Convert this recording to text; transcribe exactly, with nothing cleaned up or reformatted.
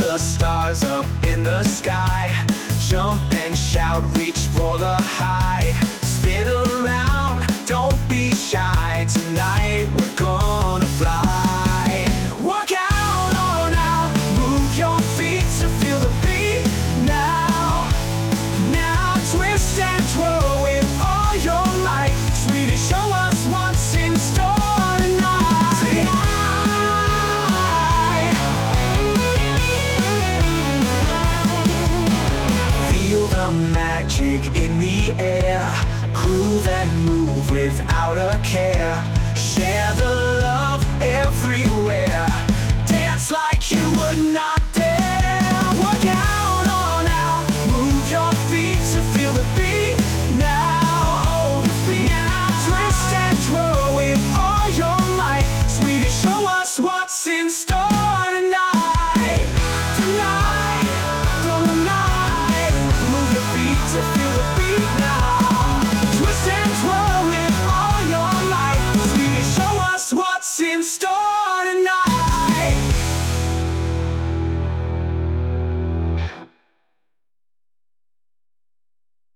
the stars up in the sky. Jump and shout, reach for the high. Spin around, don't be shy. Tonight we're gonna fly. Work out on out, move your feet to feel the beat. Now, now twist and twirl with all your might. Sweetie, show us what's in store tonight. Feel the magic in the air. Groove and move without a care. Share the love everywhere. Dance like you would not dare. Work out on out, move your feet to feel the beat. Now hold the beat. Twist and twirl with all your might. Sweetie, show us what's in store.